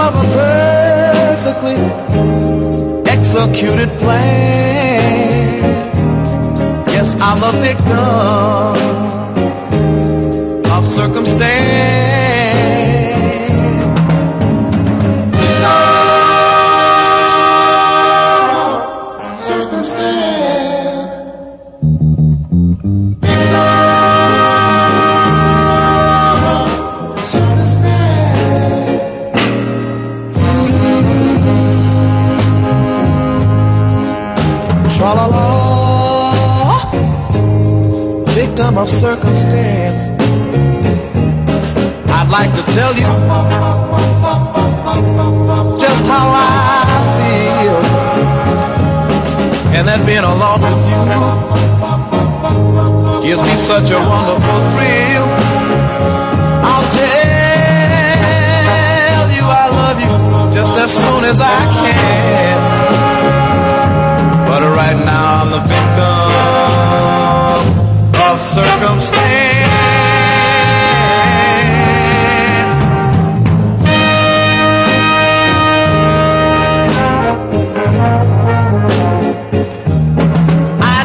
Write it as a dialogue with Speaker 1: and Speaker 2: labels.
Speaker 1: of a perfectly executed plan. Yes, I'm the victim of circumstance. Victim of circumstance. I'd like to tell you just how I feel, and that being alone with you gives me such a wonderful thrill. I'll tell you I love you just as soon as I